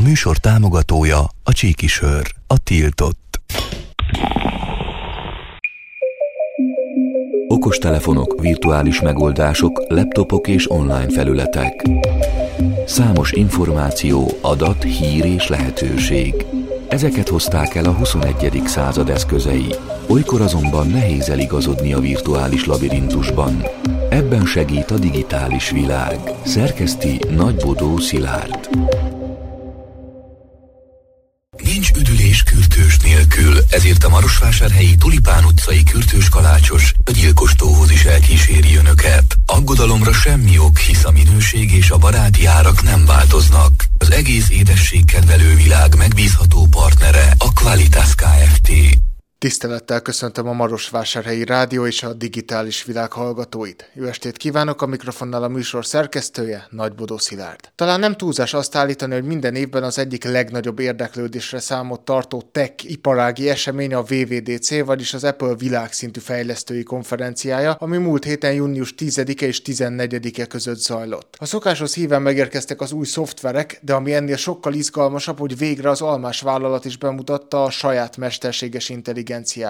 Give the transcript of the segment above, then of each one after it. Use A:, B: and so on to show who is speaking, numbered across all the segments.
A: műsor támogatója a Csíkisör, a tiltott. Okostelefonok, virtuális megoldások, laptopok és online felületek. Számos információ, adat, hír és lehetőség. Ezeket hozták el a 21. század eszközei. Olykor azonban nehéz eligazodni a virtuális labirintusban. Ebben segít a digitális világ. Szerkeszti Nagybodó Szilárd. Nincs üdülés kürtős nélkül, ezért a Marosvásárhelyi Tulipán utcai kürtős kalácsos a gyilkos tóhoz is elkíséri önöket. Aggodalomra semmi ok, hisz a minőség és a baráti árak nem változnak. Az egész édességkedvelő világ megbízható partnere a Qualitas Kft.
B: Tisztelettel köszöntöm a Marosvásárhelyi Rádió és a digitális világ hallgatóit. Jó estét kívánok, a mikrofonnál a műsor szerkesztője, Nagybodó Szilárd. Talán nem túlzás azt állítani, hogy minden évben az egyik legnagyobb érdeklődésre számot tartó tech iparági esemény a WWDC, vagyis az Apple világszintű fejlesztői konferenciája, ami múlt héten június 10-e és 14-e között zajlott. A szokáshoz híven megérkeztek az új szoftverek, de ami ennél sokkal izgalmasabb, hogy végre az almás vállalat is bemutatta a saját mesterséges intelligenciáját.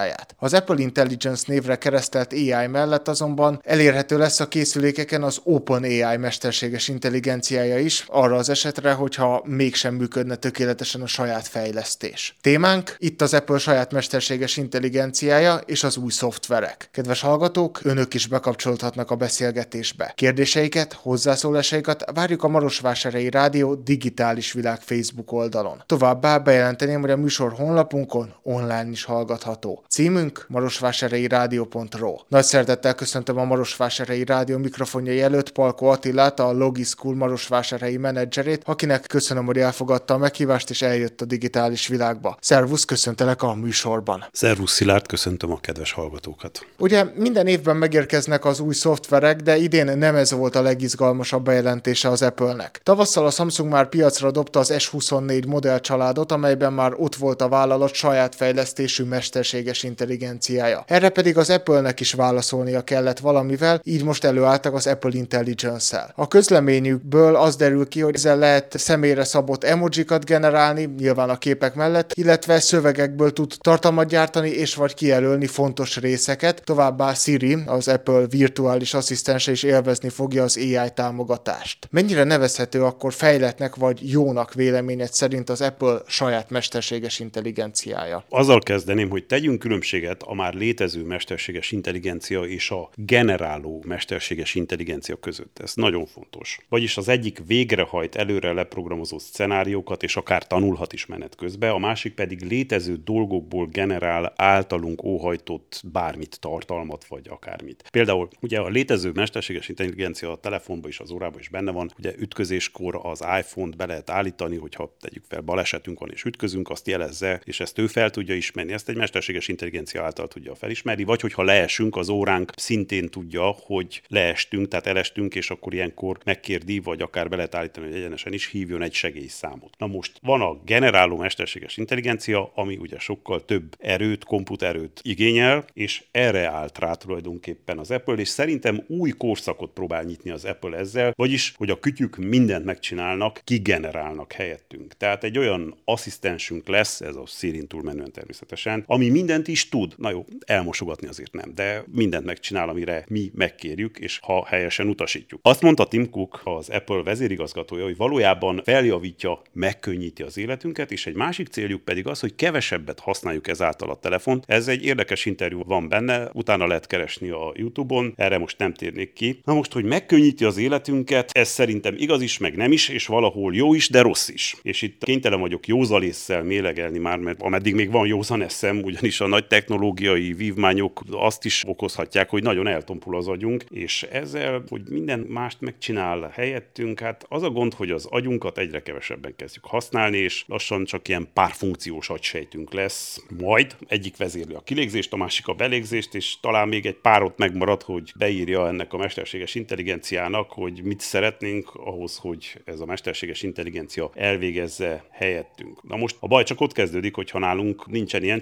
B: Az Apple Intelligence névre keresztelt AI mellett azonban elérhető lesz a készülékeken az OpenAI mesterséges intelligenciája is, arra az esetre, hogyha mégsem működne tökéletesen a saját fejlesztés. Témánk itt az Apple saját mesterséges intelligenciája és az új szoftverek. Kedves hallgatók, önök is bekapcsolódhatnak a beszélgetésbe. Kérdéseiket, hozzászólásaikat várjuk a Marosvásárhelyi Rádió digitális világ Facebook oldalon. Továbbá bejelenteném, hogy a műsor honlapunkon online is hallgatható. Címünk marosvásárhelyirádió.ro. Nagy szeretettel köszöntöm a Marosvásárhelyi Rádió mikrofonjai előtt Palko Attilát, a Logischool marosvásárhelyi menedzserét, akinek köszönöm, hogy elfogadta a meghívást és eljött a digitális világba. Szervusz, köszöntelek a műsorban.
C: Szervusz Szilárd, köszöntöm a kedves hallgatókat.
B: Ugye minden évben megérkeznek az új szoftverek, de idén nem ez volt a legizgalmasabb bejelentése az Apple-nek. Tavasszal a Samsung már piacra dobta az S24 modellcsaládot, amelyben már ott volt a vállalat saját fejlesztésű mesterséges intelligenciája. Erre pedig az Apple-nek is válaszolnia kellett valamivel, így most előálltak az Apple Intelligence-szel. A közleményükből az derül ki, hogy ezzel lehet személyre szabott emojikat generálni, nyilván a képek mellett, illetve szövegekből tud tartalmat gyártani és vagy kijelölni fontos részeket, továbbá Siri, az Apple virtuális asszisztense is élvezni fogja az AI támogatást. Mennyire nevezhető akkor fejlettnek vagy jónak véleményed szerint az Apple saját mesterséges intelligenciája?
C: Azzal kezdeném, hogy tegyünk különbséget a már létező mesterséges intelligencia és a generáló mesterséges intelligencia között. Ez nagyon fontos. Vagyis az egyik végrehajt előre leprogramozott szenáriókat, és akár tanulhat is menet közben, a másik pedig létező dolgokból generál általunk óhajtott bármit, tartalmat vagy akármit. Például ugye a létező mesterséges intelligencia a telefonban is, az órában is benne van, ugye ütközéskor az iPhone-t be lehet állítani, hogyha tegyük fel balesetünk van és ütközünk, azt jelezze, és ezt ő fel tudja ismerni. Ezt egy mesterséges intelligencia által tudja felismerni, vagy hogyha leesünk, az óránk szintén tudja, hogy leestünk, tehát elestünk, és akkor ilyenkor megkérdi, vagy akár be lehet állítani, hogy egyenesen is hívjon egy segélyszámot. Na most van a generáló mesterséges intelligencia, ami ugye sokkal több erőt, komputerőt igényel, és erre állt rá tulajdonképpen az Apple, és szerintem új korszakot próbál nyitni az Apple ezzel, vagyis, hogy a kütyük mindent megcsinálnak, kigenerálnak helyettünk. Tehát egy olyan asszisztensünk lesz, ez a Sirin túlmenően természetesen, ami mindent is tud. Na jó, elmosogatni azért nem, de mindent megcsinál, amire mi megkérjük, és ha helyesen utasítjuk. Azt mondta Tim Cook, az Apple vezérigazgatója, hogy valójában feljavítja, megkönnyíti az életünket, és egy másik céljuk pedig az, hogy kevesebbet használjuk ezáltal a telefont. Ez egy érdekes interjú van benne, utána lehet keresni a YouTube-on, erre most nem térnék ki. Na most, hogy megkönnyíti az életünket, ez szerintem igaz is, meg nem is, és valahol jó is, de rossz is. És itt kénytelen vagyok józalésszel mélegelni már, mert ameddig még van józan eszem, ugyanis a nagy technológiai vívmányok azt is okozhatják, hogy nagyon eltompul az agyunk, és ezzel, hogy minden mást megcsinál helyettünk, hát az a gond, hogy az agyunkat egyre kevesebben kezdjük használni, és lassan csak ilyen párfunkciós agysejtünk lesz. Majd egyik vezérli a kilégzést, a másik a belégzést, és talán még egy párot megmarad, hogy beírja ennek a mesterséges intelligenciának, hogy mit szeretnénk ahhoz, hogy ez a mesterséges intelligencia elvégezze helyettünk. Na most a baj csak ott kezdődik, hogyha nálunk nincsen ilyen csodakütyű,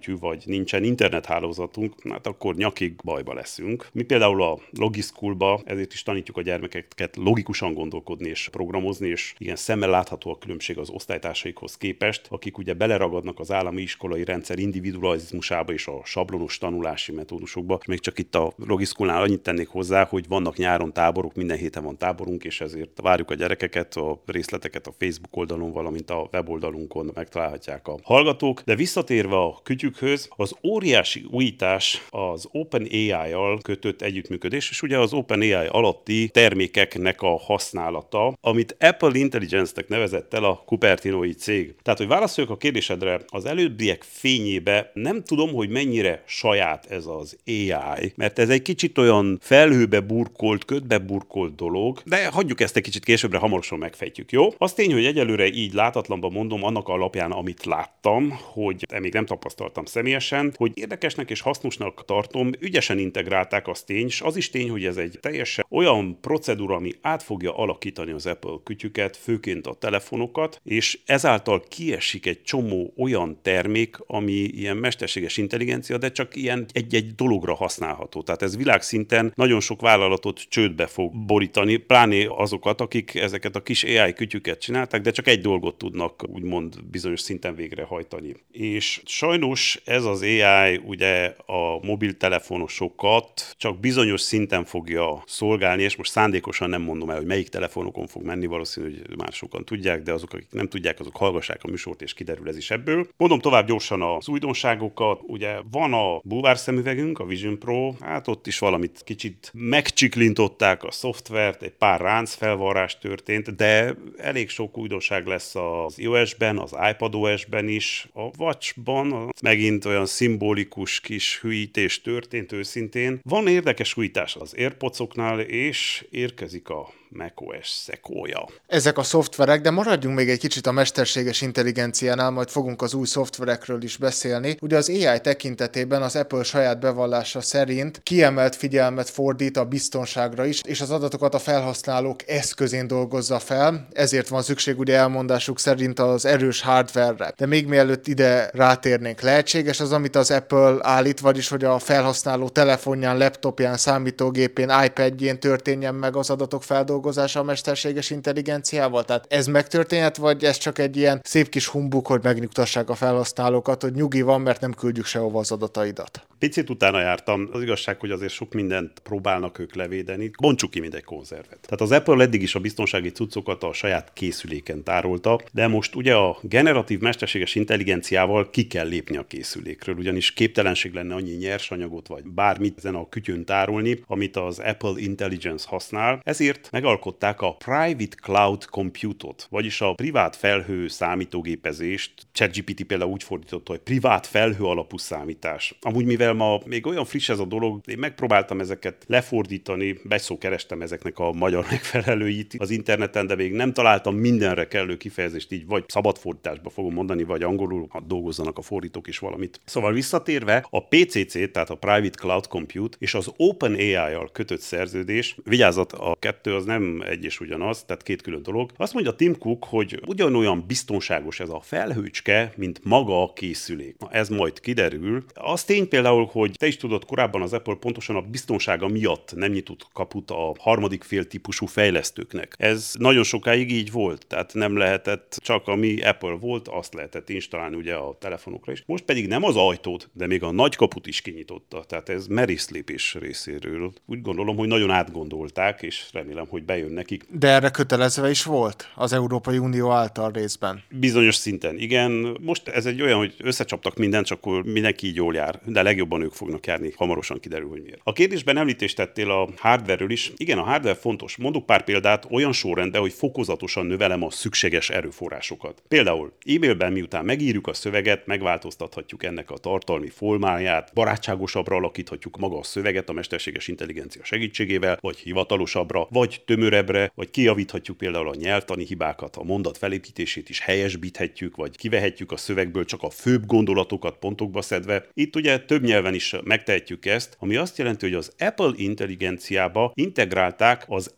C: kütyű, vagy nincsen internethálózatunk, hát akkor nyakig bajba leszünk. Mi például a Logischoolba ezért is tanítjuk a gyermekeket logikusan gondolkodni és programozni, és igen, szemmel látható a különbség az osztálytársaikhoz képest, akik ugye beleragadnak az állami iskolai rendszer individualizmusába és a sablonos tanulási metódusokba. Még csak itt a Logischoolnál annyit tennék hozzá, hogy vannak nyáron táborok, minden héten van táborunk, és ezért várjuk a gyerekeket, a részleteket a Facebook oldalon, valamint a weboldalunkon megtalálhatják a hallgatók. De visszatérve a kütyükhöz, az óriási újítás az OpenAI-jal kötött együttműködés, és ugye az OpenAI alatti termékeknek a használata, amit Apple Intelligence-nek nevezett el a Cupertino-i cég. Tehát, hogy válaszoljak a kérdésedre, az előbbiek fényébe nem tudom, hogy mennyire saját ez az AI, mert ez egy kicsit olyan felhőbe burkolt, ködbe burkolt dolog, de hagyjuk ezt egy kicsit későbbre, hamarosan megfejtjük, jó? Az tény, hogy egyelőre így látatlanban mondom, annak alapján, amit láttam, hogy még nem tapasztaltam személyesen, hogy érdekesnek és hasznosnak tartom, ügyesen integrálták, az tény, és az is tény, hogy ez egy teljesen olyan procedúra, ami át fogja alakítani az Apple kütyüket, főként a telefonokat, és ezáltal kiesik egy csomó olyan termék, ami ilyen mesterséges intelligencia, de csak ilyen egy-egy dologra használható. Tehát ez világszinten nagyon sok vállalatot csődbe fog borítani, pláne azokat, akik ezeket a kis AI kütyüket csinálták, de csak egy dolgot tudnak úgymond bizonyos szinten végrehajtani. És sajnos ez az AI ugye a mobiltelefonosokat csak bizonyos szinten fogja szolgálni, és most szándékosan nem mondom el, hogy melyik telefonokon fog menni, valószínű, hogy már sokan tudják, de azok, akik nem tudják, azok hallgassák a műsort, és kiderül ez is ebből. Mondom tovább gyorsan az újdonságokat. Ugye van a bulvár szemüvegünk, a Vision Pro, hát ott is valamit kicsit megcsiklintották a szoftvert, egy pár ráncfelvarrás történt, de elég sok újdonság lesz az iOS-ben, az iPadOS-ben is, a Watch-ban megint olyan szimbolikus kis hülyítés történt őszintén. Van érdekes újítás az AirPods-oknál, és érkezik a macOS Sequoia.
B: Ezek a szoftverek, de maradjunk még egy kicsit a mesterséges intelligenciánál, majd fogunk az új szoftverekről is beszélni. Ugye az AI tekintetében az Apple saját bevallása szerint kiemelt figyelmet fordít a biztonságra is, és az adatokat a felhasználók eszközén dolgozza fel, ezért van szükség ugye elmondásuk szerint az erős hardware-re. De még mielőtt ide rátérnénk, lehetséges az, amit az Apple állít, vagyis hogy a felhasználó telefonján, laptopján, számítógépén, iPadjén történjen meg az adatok feldolgozása a mesterséges intelligenciával? Tehát ez megtörténhet, vagy ez csak egy ilyen szép kis humbug, hogy megnyugtassák a felhasználókat, hogy nyugi van, mert nem küldjük sehova az adataidat?
C: Picit utána jártam. Az igazság, hogy azért sok mindent próbálnak ők levédeni. Bontsuk ki mindegy konzervet. Tehát az Apple eddig is a biztonsági cuccokat a saját készüléken tárolta, de most ugye a generatív mesterséges intelligenciával ki kell lépni a készülékről, ugyanis képtelenség lenne annyi nyersanyagot vagy bármit ezen a kütyűn tárolni, amit az Apple Intelligence használ. Ezért megalkották a Private Cloud Compute-ot, vagyis a privát felhő számítógépezést. ChatGPT például úgy fordította, hogy privát felhő alapú számítás. Amúgy mivel ma még olyan friss ez a dolog, én megpróbáltam ezeket lefordítani, beszó kerestem ezeknek a magyar megfelelőit az interneten, de még nem találtam mindenre kellő kifejezést, így vagy szabadfordításba fogom mondani, vagy angolul, ha dolgozzanak a fordítók is valamit. Szóval visszatérve, a PCC, tehát a Private Cloud Compute és az OpenAI-jal kötött szerződés, vigyázat, a kettő az nem egy és ugyanaz, tehát két külön dolog. Azt mondja Tim Cook, hogy ugyanolyan biztonságos ez a felhőcske, mint maga a készülék. Na, ez majd kiderül. Az tény például, hogy te is tudod, korábban az Apple pontosan a biztonsága miatt nem nyitott kaput a harmadik fél típusú fejlesztőknek. Ez nagyon sokáig így volt, tehát nem lehetett, csak ami Apple volt, azt lehetett installálni ugye a telefonokra is. Most pedig nem az ajtót, de még a nagy kaput is kinyitotta, tehát ez merészlépés részéről. Úgy gondolom, hogy nagyon átgondolták, és remélem, hogy bejön nekik.
B: De erre kötelezve is volt az Európai Unió által részben.
C: Bizonyos szinten, igen. Most ez egy olyan, hogy összecsaptak mindent, csak akkor mindenki így jól jár, de legjobban ők fognak járni, hamarosan kiderül, hogy miért. A kérdésben említést tettél a hardware-ről is. Igen, a hardware fontos. Mondok pár példát olyan sorrendben, hogy fokozatosan növelem a szükséges erőforrásokat. Például e-mailben miután megírjuk a szöveget, megváltoztathatjuk ennek a tartalmi formáját, barátságosabbra alakíthatjuk maga a szöveget a mesterséges intelligencia segítségével, vagy hivatalosabbra, vagy tömörebbre, vagy kijavíthatjuk például a nyelvtani hibákat, a mondat felépítését is helyesbíthetjük, vagy kivehetjük a szövegből csak a főbb gondolatokat pontokba szedve. Itt ugye több nyelven is megtehetjük ezt, ami azt jelenti, hogy az Apple intelligenciába integrálták az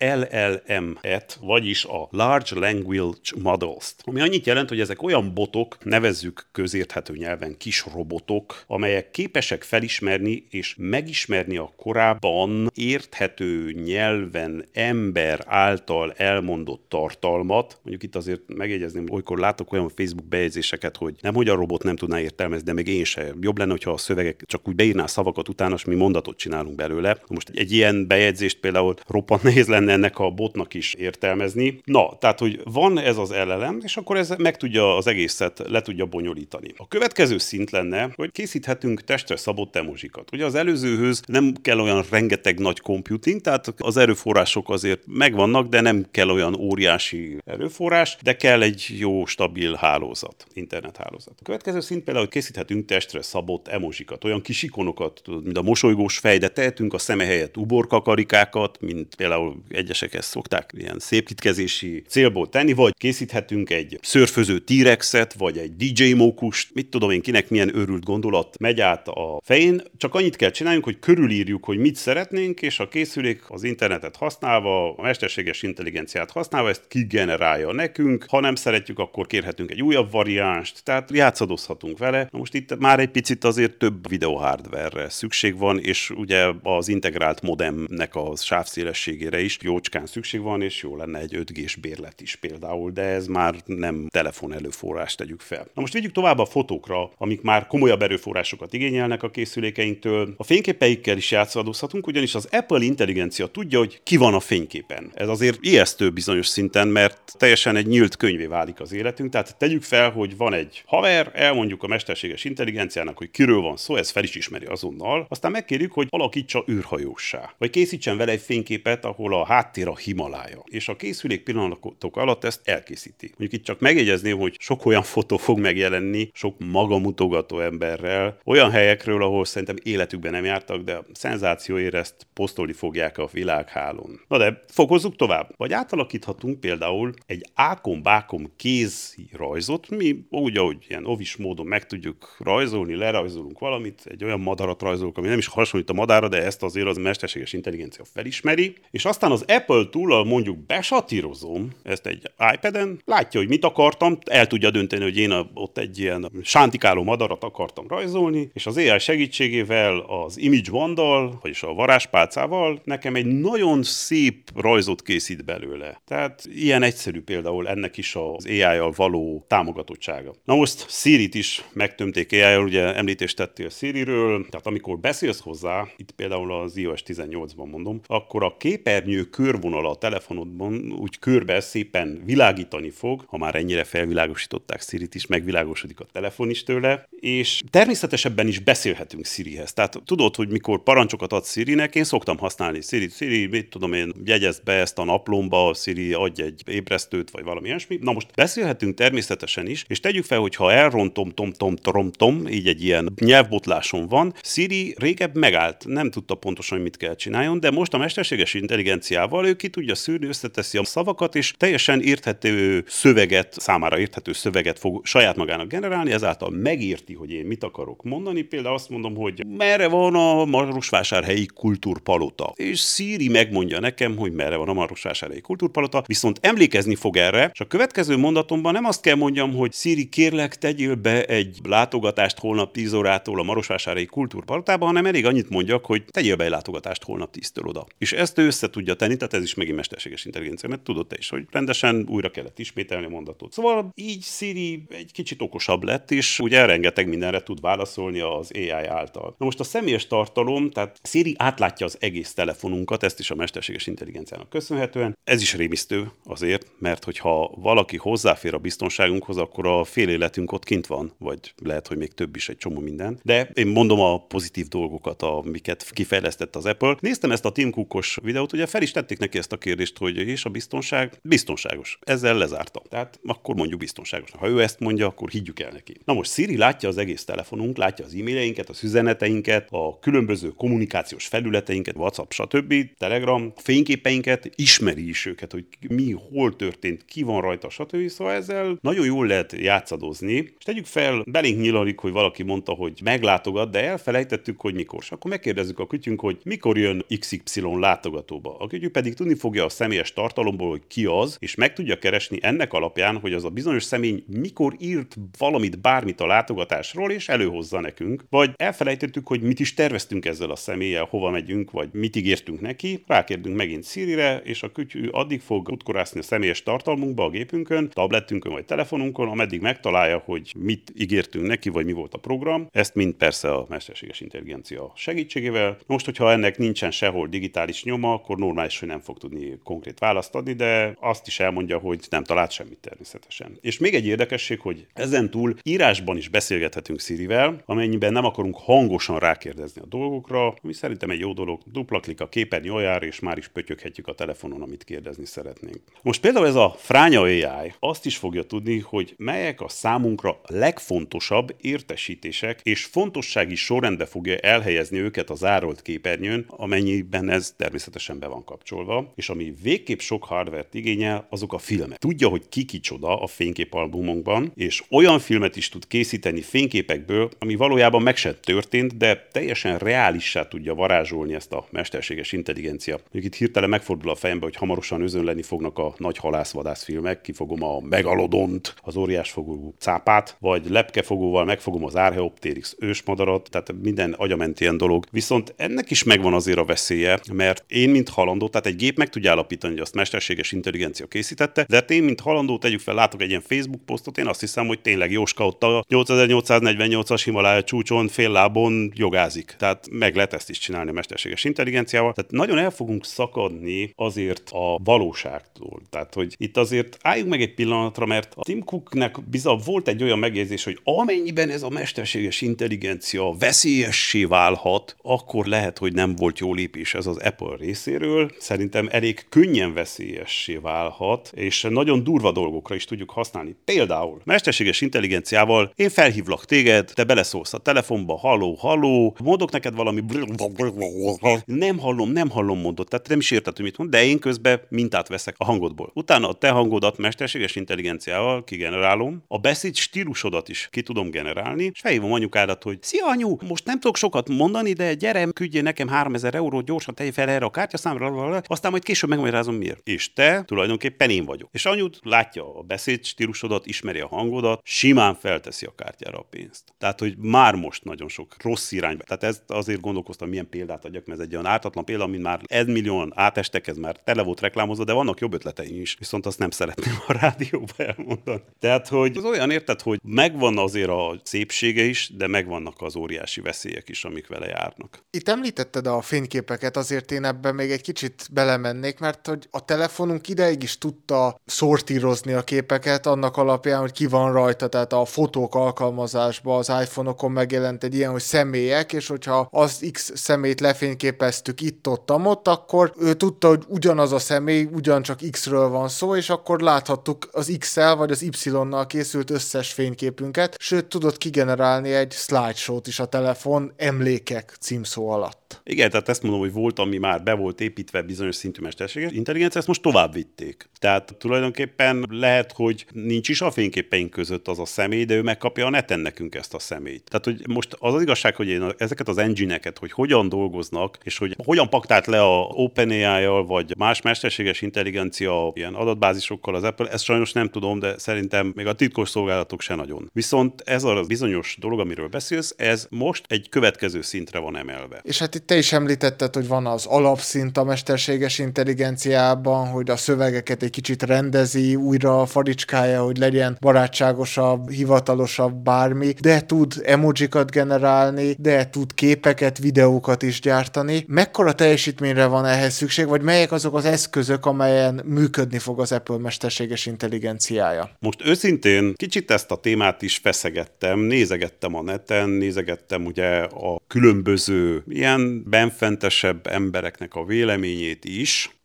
C: LLM-et, vagyis a Large Language Models-t. Ami annyit jelent, hogy ezek olyan botok, nevezzük közérthető nyelven kis robotok, amelyek képesek felismerni és megismerni a korábban érthető nyelven ember által elmondott tartalmat. Mondjuk itt azért megjegyezném, olykor látok olyan Facebook bejegyzéseket, hogy nem, hogy a robot nem tudná értelmezni, de még én sem. Jobb lenne, hogyha a szövegek csak úgy beírná szavakat utána, és mi mondatot csinálunk belőle. Most egy ilyen bejegyzést például roppant nehéz lenne ennek a botnak is értelmezni. Na, tehát, hogy van ez az LLM, és akkor ez meg tudja az egészet, le tudja bonyolítani. A következő szint lenne, hogy készíthetünk testre szabott emojikat. Ugye az előzőhöz nem kell olyan rengeteg nagy computing, tehát az erőforrások azért megvannak, de nem kell olyan óriási erőforrás, de kell egy jó, stabil hálózat, internethálózat. A következő szint például, hogy készíthetünk testre szabott emojikat, olyan kis ikonokat, mint a mosolygós fej, de tehetünk a szeme helyett uborkakarikákat, mint például egyesek ezt szokták ilyen szépítkezési célból tenni, vagy készíthetünk egy szörföző T-rexet, vagy egy DJ mókust, mit tudom én, kinek milyen őrült gondolat megy át a fején, csak annyit kell csináljunk, hogy körülírjuk, hogy mit szeretnénk, és a készülék az internetet használva, a mesterséges intelligenciát használva ezt kigenerálja nekünk, ha nem szeretjük, akkor kérhetünk egy újabb variánst, tehát játszadozhatunk vele. Na most itt már egy picit azért több videóhardware-re szükség van, és ugye az integrált modemnek a sávszélességére is jócskán szükség van, és jó lenne egy 5G-s bérlet is például, de ez már nem telefon előforrást tegyük fel. Na most vigyük tovább a fotókra, amik már komolyabb erőforrásokat igényelnek a készülékeinktől. A fényképeikkel is játszadozhatunk, ugyanis az Apple intelligencia tudja, hogy ki van a fényképen. Ez azért ijesztő bizonyos szinten, mert teljesen egy nyílt könyvé válik az életünk, tehát tegyük fel, hogy van egy haver, elmondjuk a mesterséges intelligenciának, hogy kiről van szó, ez fel is ismeri azonnal, aztán megkérjük, hogy alakítsa űrhajóssá, vagy készítsen vele egy fényképet, ahol a háttér a Himalája, és a készülék pillanatok alatt ezt elkészíti. Mondjuk itt csak megjegyezném, hogy sok olyan fotó fog megjelenni, sok magamutogató emberrel, olyan helyekről, ahol szerintem életükben nem jártak, de a szenzációért ezt posztolni fogják a világhálón. Na de fokozzuk tovább. Vagy átalakíthatunk például egy ákom-bákom kézrajzot, mi úgy, ahogy ilyen ovis módon meg tudjuk rajzolni, lerajzolunk valamit, egy olyan madarat rajzolunk, ami nem is hasonlít a madárra, de ezt azért az mesterséges intelligencia felismeri, és aztán az Apple Tool-al mondjuk besatírozom ezt egy iPad-en, látja, hogy mit akartam, el tudja dönteni, hogy én ott egy ilyen sántikáló madarat akartam rajzolni, és az AI segítségével, az Image One-dal, vagyis a varázspálcával nekem egy nagyon szép rajzot készít belőle. Tehát ilyen egyszerű például ennek is az AI-jal való támogatottsága. Na most Siri-t is megtömték AI-jal, ugye említést tettél Siri-ről, tehát amikor beszélsz hozzá, itt például az iOS 18-ban mondom, akkor a képernyő körvonala a telefonodban úgy körbe szépen világítani fog, ha már ennyire felvilágosították Sirit is, megvilágosodik a telefon is tőle, és természetesebben is beszélhetünk Sirihez. Tehát tudod, hogy mikor parancsokat ad Sirinek, én szoktam használni Siri, mit tudom én, jegyezd be ezt a naplomba, Siri adj egy ébresztőt, vagy valami ilyesmi. Na most beszélhetünk természetesen is, és tegyük fel, hogy ha elrontom, tom, így egy ilyen nyelvbotláson van, Siri régebb megállt, nem tudta pontosan, hogy mit kell csináljon, de most a mesterséges intelligenciával ő ki tudja szűrni, összeteszi a szavakat, és teljesen érthető szöveget, számára érthető szöveget fog saját magának generálni, ezáltal megérti, hogy én mit akarok mondani. Például azt mondom, hogy merre van a Marosvásárhelyi Kultúrpalota. És Siri megmondja nekem, hogy merre van a Marosvásárhelyi Kultúrpalota, viszont emlékezni fog erre, és a következő mondatomban nem azt kell mondjam, hogy Siri, kérlek, tegyél be egy látogatást holnap 10 órától a Marosvásárhelyi Kultúrpalotába, hanem elég annyit mondjak, hogy tegyél be egy látogatást holnap 10-től oda. És ezt ő össze tudja tenni, tehát ez is megint mesterséges intelligencia, mert tudod te is, hogy rendesen újra kellett ismételni a mondatot. Szóval így Siri egy kicsit okosabb lett, és ugye rengeteg mindenre tud válaszolni az AI által. Na most a személyes tartalom, tehát Siri átlátja az egész telefonunkat, ezt is a mesterséges intelligenciának köszönhetően. Ez is rémisztő azért, mert hogyha valaki hozzáfér a biztonságunkhoz, akkor a fél életünk ott kint van, vagy lehet, hogy még több is, egy csomó minden. De én mondom a pozitív dolgokat, amiket kifejlesztett az Apple. Néztem ezt a Tim Cookos videót, ugye fel is tették neki ezt a kérdést, hogy és a biztonság biztonságos. Ezzel lezártam. Tehát akkor mondjuk biztonságos. Ha ő ezt mondja, akkor higgyük el neki. Na most Siri látja látja az egész telefonunk, látja az e-maileinket, az üzeneteinket, a különböző kommunikációs felületeinket, WhatsApp, stb., Telegram, fényképeinket, ismeri is őket, hogy mi, hol történt, ki van rajta, stb. Szóval ezzel nagyon jól lehet játszadozni. És tegyük fel, belénk nyilalik, hogy valaki mondta, hogy meglátogat, de elfelejtettük, hogy mikor. És akkor megkérdezzük a kütyünk, hogy mikor jön XY látogatóba. A kütyű pedig tudni fogja a személyes tartalomból, hogy ki az, és meg tudja keresni ennek alapján, hogy az a bizonyos személy mikor írt valamit, bármit a látogatásról, és előhozza nekünk. Vagy elfelejtettük, hogy mit is terveztünk ezzel a személlyel, hova megyünk, vagy mit ígértünk neki. Rákérdünk megint Siri-re, és a kütyű addig fog utkorászni a személyes tartalmunkba a gépünkön, tabletünkön vagy telefonunkon, ameddig megtalálja, hogy mit ígértünk neki, vagy mi volt a program. Ezt mind persze a mesterséges intelligencia segítségével. Most, hogyha ennek nincsen sehol digitális nyoma, akkor normális, hogy nem fog tudni konkrét választ adni, de azt is elmondja, hogy nem talált semmit természetesen. És még egy érdekesség, hogy ezen túl írásban is beszélgethetünk Sirivel, amennyiben nem akarunk hangosan rákérdezni a dolgokra, ami szerintem egy jó dolog. Dupla klik a képernyő aljára, és már is pötyöghetjük a telefonon, amit kérdezni szeretnénk. Most például ez a Fránya AI azt is fogja tudni, hogy melyek a számunkra legfontosabb értesítések, és fontossági sorrendbe fogja elhelyezni őket a zárolt képernyőn, amennyiben ez természetesen be van kapcsolva, és ami végképp sok hardvert igényel, azok a filmek. Tudja, hogy ki kicsoda a fényképalbumunkban, és olyan filmet is tud készíteni fényképekből, ami valójában meg sem történt, de teljesen reálissá tudja varázsolni ezt a mesterséges intelligencia. Mondjuk itt hirtelen megfordul a fejembe, hogy hamarosan özönleni fognak a nagy halászvadász filmek, kifogom a megalodont, az óriásfogú cápát, vagy lepkefogóval megfogom az Archaeopteryx ősmadarat, tehát minden agyament ilyen dolog. Viszont ennek is megvan azért a veszélye, mert én, mint halandó, tehát egy gép meg tudja állapítani, hogy azt mesterséges intelligencia készítette, de én, mint halandó, tegyük fel, látok egy ilyen Facebook posztot, én azt hiszem, hogy tényleg Jóska ott a 8848-as Himalája csúcson fél lábon jogázik. Tehát meg lehet ezt is csinálni a mesterséges intelligenciával. Tehát nagyon el fogunk szakadni azért a valóságtól. Tehát, hogy itt azért álljunk meg egy pillanatra, mert a Tim Cooknek bizony volt egy olyan megjegyzés, hogy amennyiben ez a mesterséges intelligencia veszélyessé válhat, akkor lehet, hogy nem volt jó lépés ez az Apple részéről. Szerintem elég könnyen veszélyessé válhat, és nagyon durva dolgokra is tudjuk használni. Például mesterséges intelligenciával én felhívlak téged, te beleszólsz a telefonba, halló, mondok neked valami, nem hallom mondod, tehát nem is érted, hogy mit mond, de én közben mintát veszek a hangodból. Utána a te hangodat mesterséges intelligenciával kigenerálom, a beszéd stílusodat is ki tudom generálni, és felhívom anyukádat, hogy szia anyu, most nem tudok sokat mondani, de gyere, küldjél nekem 3000 eurót, gyorsan tegye fel erre a kártyaszámra, aztán majd később megmagyarázom miért. És te tulajdonképpen én vagyok. És anyud látja a beszéd stílusodat, ismeri a hangodat, simán felteszi a kártyára a pénzt. Tehát, hogy már most nagyon sok rossz irányba. Tehát ezt azért gondolkoztam, milyen példát adjak, mert ez egy olyan ártatlan példa, mint már 1 millióan átestek, ez már tele volt reklámozva, de vannak jobb ötleteim is, viszont azt nem szeretném a rádióba elmondani. Tehát, hogy az olyan érted, hogy megvan azért a szépsége is, de megvannak az óriási veszélyek is, amik vele járnak.
B: Itt említetted a fényképeket, azért én ebben még egy kicsit belemennék, mert hogy a telefonunk ideig is tudta szortírozni a képeket annak alapján, hogy ki van rajta, tehát a fotók alkalmazásban az iPhone-okon megjelent egy ilyen, hogy személyek, és hogyha az X személyt lefényképeztük itt-ott, akkor ő tudta, hogy ugyanaz a személy, ugyancsak X-ről van szó, és akkor láthattuk az X-el vagy az Y-nal készült összes fényképünket, sőt tudott kigenerálni egy slideshow-t is a telefon emlékek címszó alatt.
C: Igen, tehát ezt mondom, hogy volt, ami már be volt építve bizonyos szintű mesterséges intelligencia, ezt most tovább vitték. Tehát tulajdonképpen lehet, hogy nincs is a fényképeink között az a személy, de ő megkapja a neten nekünk ezt a személyt. Tehát, hogy most az igazság, hogy én ezeket az engine-eket, hogy hogyan dolgoznak, és hogy hogyan paktált le a OpenAI-jal, vagy más mesterséges intelligencia ilyen adatbázisokkal az Apple, ezt sajnos nem tudom, de szerintem még a titkos szolgálatok se nagyon. Viszont ez a bizonyos dolog, amiről beszélsz, ez most egy következő szintre van emelve.
B: És hát itt te is említetted, hogy van az alapszint a mesterséges intelligenciában, hogy a szövegeket egy kicsit rendezi, újra faricskálja, hogy legyen barátságosabb, hivatalosabb bármi, de tud emojikat generálni, de tud képeket, videókat is gyártani. Mekkora teljesítményre van ehhez szükség, vagy melyek azok az eszközök, amelyen működni fog az Apple mesterséges intelligenciája?
C: Most őszintén kicsit ezt a témát is feszegettem, nézegettem a neten, nézegettem ugye a különböző ilyen benfentesebb embereknek a véleményét is,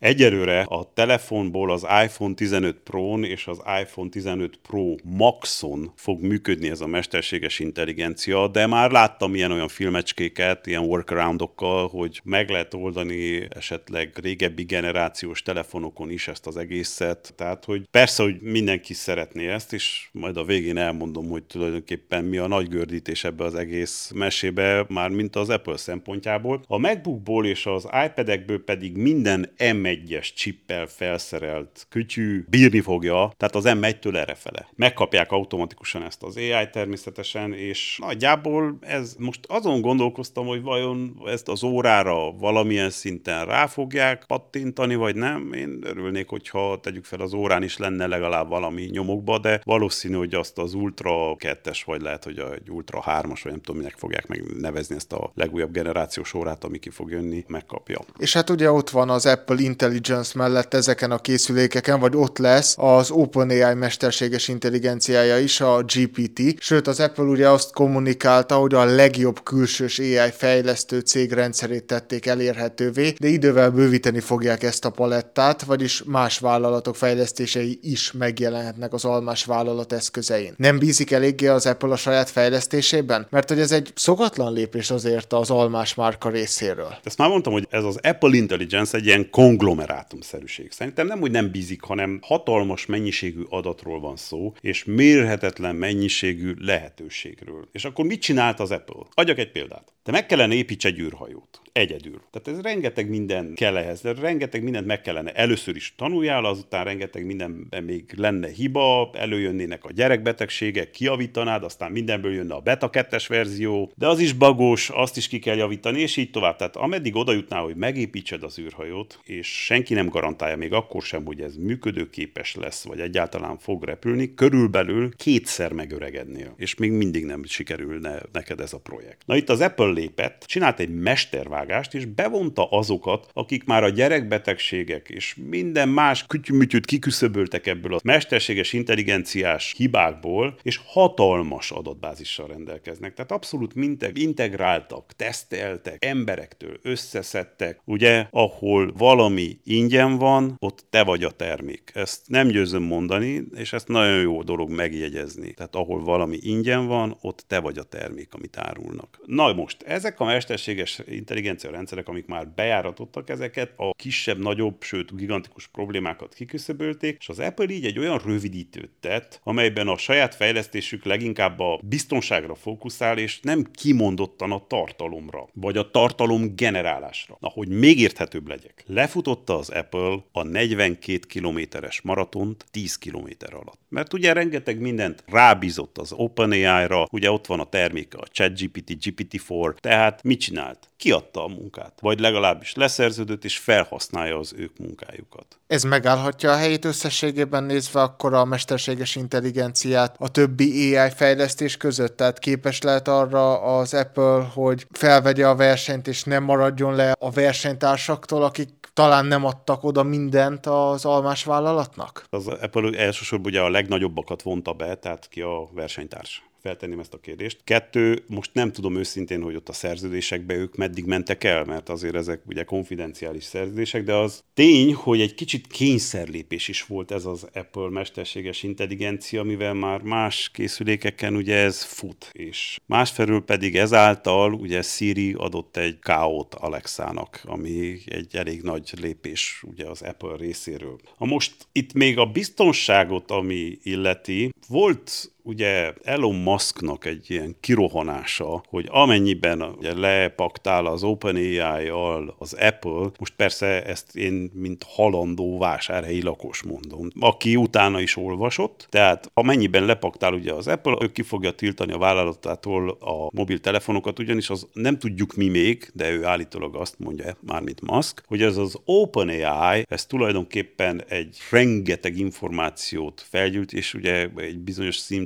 C: Egyelőre a telefonból az iPhone 15 Pro-n és az iPhone 15 Pro Max-on fog működni ez a mesterséges intelligencia, de már láttam ilyen-olyan filmecskéket, ilyen workaroundokkal, hogy meg lehet oldani esetleg régebbi generációs telefonokon is ezt az egészet. Tehát, hogy persze, hogy mindenki szeretné ezt, és majd a végén elmondom, hogy tulajdonképpen mi a nagy gördítés ebbe az egész mesébe, már mint az Apple szempontjából. A MacBookból és az iPad-ekből pedig minden M1-es csippel felszerelt kütyű bírni fogja, tehát az M1-től errefele. Megkapják automatikusan ezt az AI természetesen, és nagyjából ez most azon gondolkoztam, hogy vajon ezt az órára valamilyen szinten rá fogják pattintani, vagy nem. Én örülnék, hogyha tegyük fel az órán is lenne legalább valami nyomokba, de valószínű, hogy azt az Ultra 2-es, vagy lehet, hogy egy Ultra 3-as, vagy nem tudom, minek fogják megnevezni ezt a legújabb generációs órát, ami ki fog jönni, megkapja.
B: És hát ugye ott van az Apple Intelligence mellett ezeken a készülékeken, vagy ott lesz az OpenAI mesterséges intelligenciája is, a GPT, sőt az Apple ugye azt kommunikálta, hogy a legjobb külsős AI fejlesztő cég rendszerét tették elérhetővé, de idővel bővíteni fogják ezt a palettát, vagyis más vállalatok fejlesztései is megjelenhetnek az almás vállalat eszközein. Nem bízik eléggé az Apple a saját fejlesztésében? Mert hogy ez egy szokatlan lépés azért az almás márka részéről.
C: Ezt már mondtam, hogy ez az Apple Intelligence egy ilyen konglomerátumszerűség. Szerintem nem, hogy nem bízik, hanem hatalmas mennyiségű adatról van szó, és mérhetetlen mennyiségű lehetőségről. És akkor mit csinált az Apple? Adjak egy példát. Te meg kellene építs egy űrhajót. Egyedül. Tehát ez rengeteg minden kell ehhez, de rengeteg mindent meg kellene. Először is tanuljál, azután rengeteg mindenben még lenne hiba, előjönnének a gyerekbetegségek, kijavítanád, aztán mindenből jönne a beta 2-es verzió, de az is bagos, azt is ki kell javítani, és így tovább. Tehát ameddig oda jutnál, hogy megépítsed az űrhajót, és senki nem garantálja még akkor sem, hogy ez működőképes lesz, vagy egyáltalán fog repülni, körülbelül 2-szer megöregednél, és még mindig nem sikerülne neked ez a projekt. Na itt az Apple lépett, csinált egy mestervágást, és bevonta azokat, akik már a gyerekbetegségek és minden más kütyümütyűt kiküszöböltek ebből a mesterséges intelligenciás hibákból, és hatalmas adatbázissal rendelkeznek. Tehát abszolút integráltak, teszteltek, emberektől összeszedtek. Ugye, ahol valami ingyen van, ott te vagy a termék. Ezt nem győzöm mondani, és ezt nagyon jó dolog megjegyezni. Tehát ahol valami ingyen van, ott te vagy a termék, amit árulnak. Na most, ezek a mesterséges intelligencia rendszerek, amik már bejáratottak ezeket, a kisebb, nagyobb, sőt gigantikus problémákat kiküszöbölték, és az Apple így egy olyan rövidítőt tett, amelyben a saját fejlesztésük leginkább a biztonságra fókuszál, és nem kimondottan a tartalomra, vagy a tartalom generálásra. Na, hogy még érthetőbb legyek. Lefutotta az Apple a 42 kilométeres maratont 10 kilométer alatt. Mert ugye rengeteg mindent rábízott az OpenAI-ra, ugye ott van a terméke, a ChatGPT, GPT-4, tehát mit csinált? Kiadta a munkát, vagy legalábbis leszerződött és felhasználja az ők munkájukat.
B: Ez megállhatja a helyét összességében nézve akkor a mesterséges intelligenciát a többi AI fejlesztés között? Tehát képes lehet arra az Apple, hogy felvegye a versenyt és nem maradjon le a versenytársaktól, akik talán nem adtak oda mindent az almás vállalatnak?
C: Az Apple elsősorban ugye a legnagyobbakat vonta be, tehát ki a versenytárs. Feltenném ezt a kérdést. 2, most nem tudom őszintén, hogy ott a szerződésekbe ők meddig mentek el, mert azért ezek ugye konfidenciális szerződések, de az tény, hogy egy kicsit kényszerlépés is volt ez az Apple mesterséges intelligencia, mivel már más készülékeken ugye ez fut, és másfelől pedig ezáltal ugye Siri adott egy KO-t Alexának, ami egy elég nagy lépés ugye az Apple részéről. Most itt még a biztonságot, ami illeti, volt ugye Elon Musknak egy ilyen kirohanása, hogy amennyiben ugye lepaktál az OpenAI-jal az Apple, most persze ezt én mint halandó vásárhelyi lakos mondom, aki utána is olvasott, tehát amennyiben lepaktál ugye az Apple, ő ki fogja tiltani a vállalatától a mobiltelefonokat, ugyanis az nem tudjuk mi még, de ő állítólag azt mondja, mármint Musk, hogy ez az OpenAI, ez tulajdonképpen egy rengeteg információt felgyűjt, és ugye egy bizonyos szinten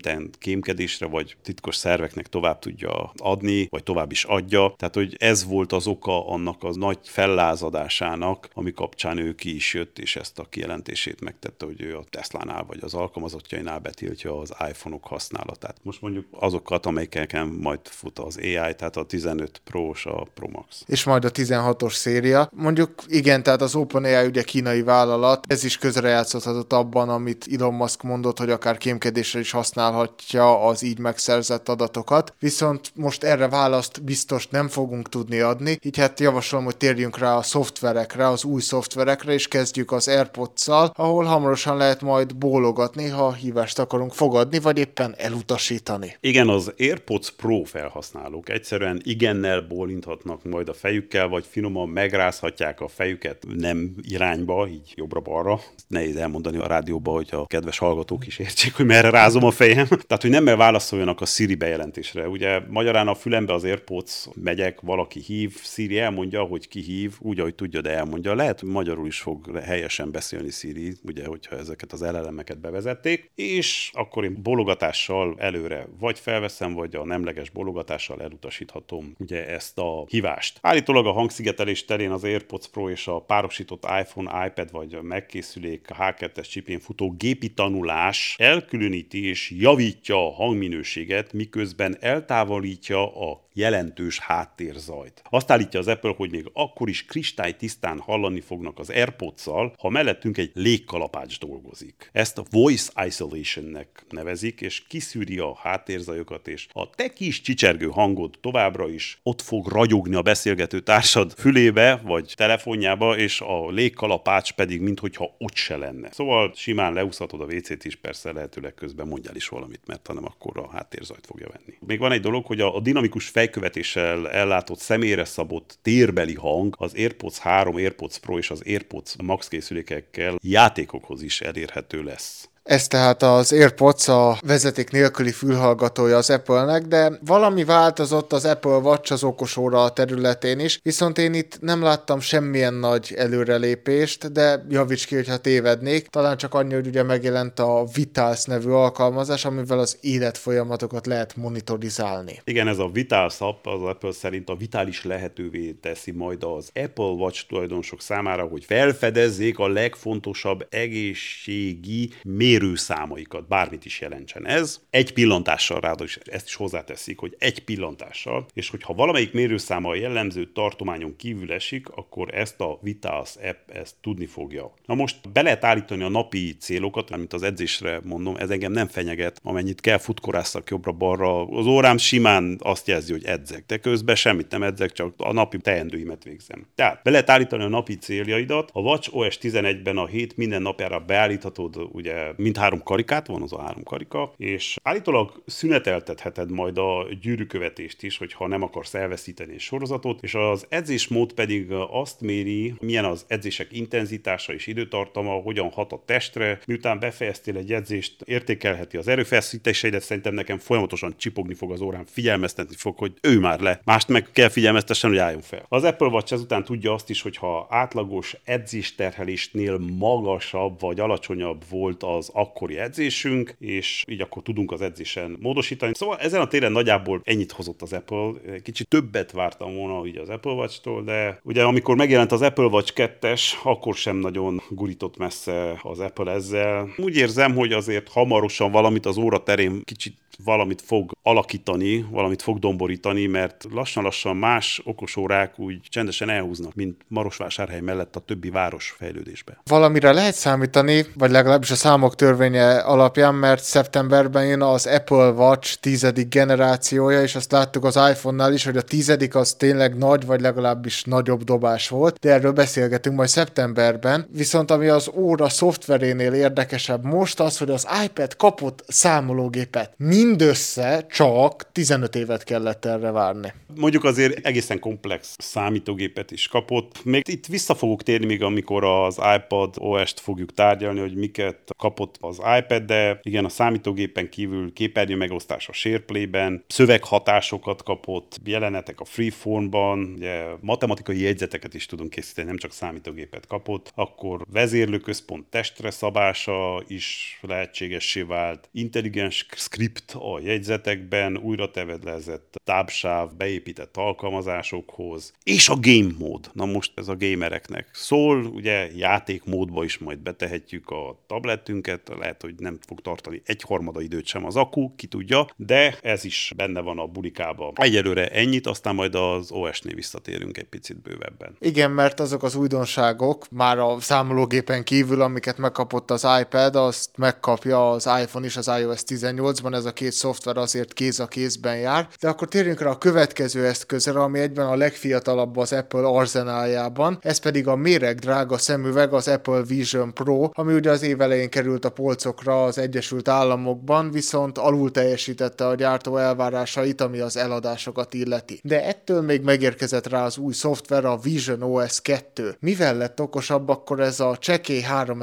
C: interneten kémkedésre vagy titkos szerveknek tovább tudja adni, vagy tovább is adja. Tehát, hogy ez volt az oka annak a nagy fellázadásának, ami kapcsán ő ki is jött, és ezt a kijelentését megtette, hogy ő a Teslánál vagy az alkalmazottjainál betiltja az iPhone-ok használatát. Most mondjuk azokat, amelyeken majd fut az AI, tehát a 15 Pro és a Pro Max.
B: És majd a 16-os széria. Mondjuk igen, tehát az OpenAI ugye kínai vállalat, ez is közrejátszhatott abban, amit Elon Musk mondott, hogy akár kémkedésre is használhatja az így megszerzett adatokat. Viszont most erre választ biztos nem fogunk tudni adni, így hát javaslom, hogy térjünk rá a szoftverekre, az új szoftverekre, és kezdjük az AirPods-szal, ahol hamarosan lehet majd bólogatni, ha hívást akarunk fogadni, vagy éppen elutasítani.
C: Igen, az AirPods Pro felhasználók egyszerűen igennel bólinthatnak majd a fejükkel, vagy finoman megrázhatják a fejüket nem irányba, így jobbra-balra. Nehéz elmondani a rádióba, hogy a kedves hallgatók is értsék, hogy merre rázom a fejem. Tehát, hogy nem válaszoljanak a Siri bejelentésre. Ugye magyarán a fülembe az AirPods megyek, valaki hív, Siri elmondja, hogy ki hív, úgy, ahogy tudja, de elmondja. Lehet, hogy magyarul is fog helyesen beszélni Siri, ugye, hogyha ezeket az LLM-eket bevezették, és akkor én bólogatással előre vagy felveszem, vagy a nemleges bólogatással elutasíthatom ugye ezt a hívást. Állítólag a hangszigetelés terén az AirPods Pro és a párosított iPhone, iPad vagy megkészülék a H2-es csipén futó gépi tanulás elkülöníti és javítja a hangminőséget, miközben eltávolítja a jelentős háttérzajt. Azt állítja az Apple, hogy még akkor is kristálytisztán hallani fognak az AirPods-szal, ha mellettünk egy légkalapács dolgozik. Ezt a voice isolationnek nevezik, és kiszűri a háttérzajokat, és a te kis csicsergő hangod továbbra is ott fog ragyogni a beszélgető társad fülébe, vagy telefonjába, és a légkalapács pedig minthogyha ott se lenne. Szóval simán leúszhatod a WC-t is, persze lehetőleg közben mondjál is valamit, mert hanem akkor a háttérzajt fogja venni. Még van egy dolog, hogy a dinamikus fejkövetéssel ellátott személyre szabott térbeli hang az AirPods 3, AirPods Pro és az AirPods Max készülékekkel játékokhoz is elérhető lesz.
B: Ez tehát az AirPods a vezeték nélküli fülhallgatója az Apple-nek, de valami változott az Apple Watch az okosóra területén is, viszont én itt nem láttam semmilyen nagy előrelépést, de javíts ki, hogyha tévednék. Talán csak annyi, hogy ugye megjelent a Vitals nevű alkalmazás, amivel az életfolyamatokat lehet monitorizálni.
C: Igen, ez a Vitals app az Apple szerint a Vitalis lehetővé teszi majd az Apple Watch tulajdonosok számára, hogy felfedezzék a legfontosabb egészségi mérőszámaikat, bármit is jelentsen ez. Egy pillantással ráadásul ezt is hozzáteszik, hogy egy pillantással, és hogyha valamelyik mérőszáma a jellemző tartományon kívül esik, akkor ezt a Vitals app ezt tudni fogja. Na most be lehet állítani a napi célokat, amit az edzésre mondom, ez engem nem fenyeget, amennyit kell futkorásszak jobbra-balra. Az órám simán azt jelzi, hogy edzek, de közben semmit nem edzek, csak a napi teendőimet végzem. Tehát be lehet állítani a napi céljaidat. A WatchOS 11-ben a hét minden napjára beállíthatod, ugye mindhárom karikát, van az a 3 karika, és állítólag szüneteltetheted majd a gyűrűkövetést is, hogyha nem akarsz elveszíteni egy sorozatot, és az edzésmód pedig azt méri, milyen az edzések intenzitása és időtartama, hogyan hat a testre, miután befejeztél egy edzést, értékelheti az erőfeszítéseidet, szerintem nekem folyamatosan csipogni fog az órán, figyelmeztetni fog, hogy ő már le. Mást meg kell figyelmeztessen, hogy álljon fel. Az Apple Watch ezután tudja azt is, hogy ha átlagos edzésterhelésnél magasabb vagy alacsonyabb volt az akkori edzésünk, és így akkor tudunk az edzésen módosítani. Szóval ezen a téren nagyjából ennyit hozott az Apple. Kicsit többet vártam volna így az Apple Watch-tól, de ugye amikor megjelent az Apple Watch 2-es, akkor sem nagyon gurított messze az Apple ezzel. Úgy érzem, hogy azért hamarosan valamit az óra terén kicsit valamit fog alakítani, valamit fog domborítani, mert lassan-lassan más okosórák úgy csendesen elhúznak, mint Marosvásárhely mellett a többi város fejlődésbe.
B: Valamire lehet számítani, vagy legalábbis a számok törvénye alapján, mert szeptemberben jön az Apple Watch 10. generációja, és azt láttuk az iPhone-nál is, hogy a 10. az tényleg nagy, vagy legalábbis nagyobb dobás volt, de erről beszélgetünk majd szeptemberben. Viszont ami az óra szoftverénél érdekesebb most az, hogy az iPad kapott számológépet. mindössze csak 15 évet kellett erre várni.
C: Mondjuk azért egészen komplex számítógépet is kapott. Még itt vissza fogok térni még, amikor az iPad OS-t fogjuk tárgyalni, hogy miket kapott az iPad, de igen, a számítógépen kívül képernyő megosztás a SharePlay-ben, szöveghatásokat kapott, jelenetek a Freeform-ban, ugye matematikai jegyzeteket is tudunk készíteni, nem csak számítógépet kapott, akkor vezérlőközpont testre szabása is lehetségessé vált, intelligens script a jegyzetekben, újra tevedlezett tábsáv, beépített alkalmazásokhoz, és a game mód. Na most ez a gamereknek szól, ugye játékmódba is majd betehetjük a tabletünket, lehet, hogy nem fog tartani 1/3 időt sem az akku, ki tudja, de ez is benne van a bulikában. Egyelőre ennyit, aztán majd az OS-nél visszatérünk egy picit bővebben.
B: Igen, mert azok az újdonságok, már a számológépen kívül, amiket megkapott az iPad, azt megkapja az iPhone is az iOS 18-ban, ez a két szoftver azért kéz a kézben jár. De akkor térjünk rá a következő eszközre, ami egyben a legfiatalabb az Apple arzenáljában, ez pedig a méregdrága szemüveg, az Apple Vision Pro, ami ugye az év elején került a polcokra az Egyesült Államokban, viszont alul teljesítette a gyártó elvárásait, ami az eladásokat illeti. De ettől még megérkezett rá az új szoftver, a Vision OS 2. Mivel lett okosabb akkor ez a csekély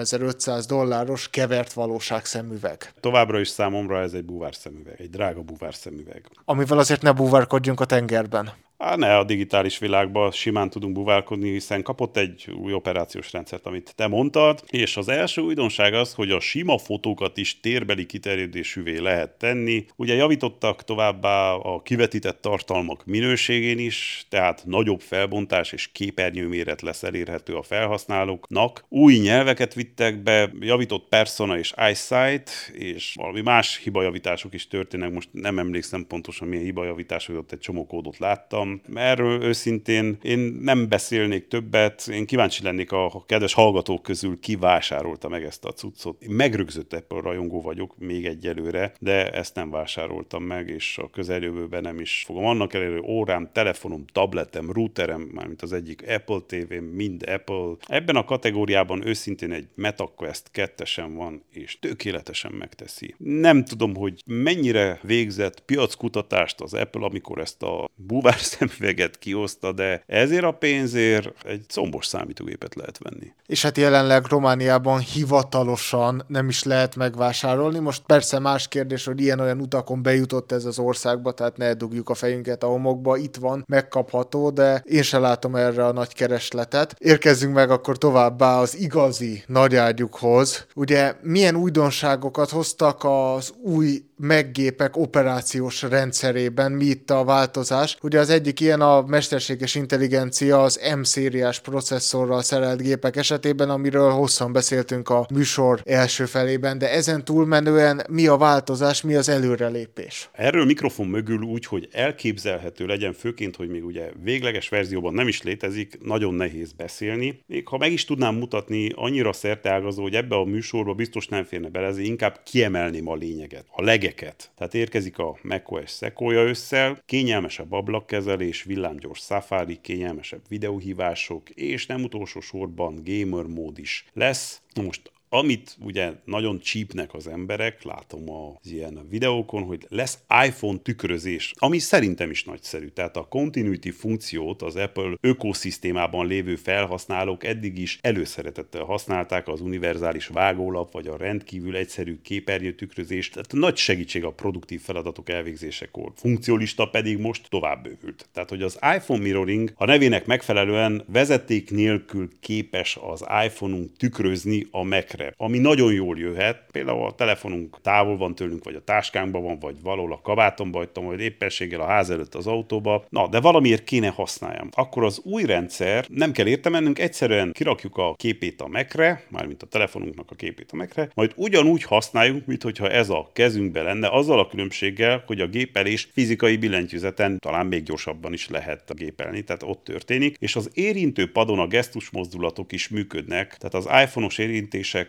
B: $3500 kevert valóság szemüveg?
C: Továbbra is számomra ez egy búvárszemüveg, egy drága búvárszemüveg.
B: Amivel azért ne búvárkodjunk a tengerben.
C: Ne, a digitális világban simán tudunk búvárkodni, hiszen kapott egy új operációs rendszert, amit te mondtad, és az első újdonság az, hogy a sima fotókat is térbeli kiterjedésűvé lehet tenni. Ugye javítottak továbbá a kivetített tartalmak minőségén is, tehát nagyobb felbontás és képernyőméret lesz elérhető a felhasználóknak. Új nyelveket vittek be, javított Persona és EyeSight, és valami más hibajavítások is történnek, most nem emlékszem pontosan milyen hibajavítások, ott egy csomó kódot láttam. Erről őszintén én nem beszélnék többet, én kíváncsi lennék a kedves hallgatók közül, ki vásárolta meg ezt a cuccot. Én megrögzött Apple rajongó vagyok még egyelőre, de ezt nem vásároltam meg, és a közeljövőben nem is fogom. Annak ellenére órám, telefonom, tabletem, routerem, mármint az egyik Apple TV-m, mind Apple. Ebben a kategóriában őszintén egy MetaQuest 2-esen van, és tökéletesen megteszi. Nem tudom, hogy mennyire végzett piackutatást az Apple, amikor ezt a búvárszemüveget kihozta, de ezért a pénzért egy combos számítógépet lehet venni.
B: És hát jelenleg Romániában hivatalosan nem is lehet megvásárolni. Most persze más kérdés, hogy ilyen-olyan utakon bejutott ez az országba, tehát ne dugjuk a fejünket a homokba, itt van, megkapható, de én se látom erre a nagy keresletet. Érkezzünk meg akkor továbbá az igazi nagyágyukhoz. Ugye milyen újdonságokat hoztak az új Mac-gépek operációs rendszerében, mi itt a változás? Ugye az egyik ilyen a mesterséges intelligencia az M-szériás processzorral szerelt gépek esetében, amiről hosszan beszéltünk a műsor első felében, de ezen túlmenően mi a változás, mi az előrelépés?
C: Erről mikrofon mögül úgy, hogy elképzelhető legyen, főként, hogy még ugye végleges verzióban nem is létezik, nagyon nehéz beszélni. Még ha meg is tudnám mutatni, annyira szerteágazó, hogy ebbe a műsorba biztos nem férne bele, ezért inkább kiemelném a lényeget, a legeket. Tehát érkezik a macOS Sequoia ősszel, kényelmesebb ablakkezelés, villámgyors Safari, kényelmesebb videóhívások, és nem utolsó sorban gamer mód is lesz. Most amit ugye nagyon cheapnek az emberek, látom az ilyen videókon, hogy lesz iPhone tükrözés, ami szerintem is nagyszerű. Tehát a continuity funkciót az Apple ökoszisztémában lévő felhasználók eddig is előszeretettel használták, az univerzális vágólap, vagy a rendkívül egyszerű képernyőtükrözés. Tehát nagy segítség a produktív feladatok elvégzésekor. Funkciólista pedig most tovább bővült. Tehát, hogy az iPhone Mirroring a nevének megfelelően vezeték nélkül képes az iPhone-unk tükrözni a Mac-re, ami nagyon jól jöhet, például a telefonunk távol van tőlünk, vagy a táskánkban van, vagy valahol a kabátomba hagytam, vagy éppenséggel a ház előtt az autóba. Na, de valamiért kéne használjam. Akkor az új rendszer, nem kell érte mennünk, egyszerűen kirakjuk a képét a Mac-re, mármint a telefonunknak a képét a Mac-re, majd ugyanúgy használjuk, mintha ez a kezünkben lenne, azzal a különbséggel, hogy a gépelés fizikai billentyűzeten talán még gyorsabban is lehet gépelni, tehát ott történik, és az érintő padon a gesztusmozdulatok is működnek, tehát az iPhone-os érintések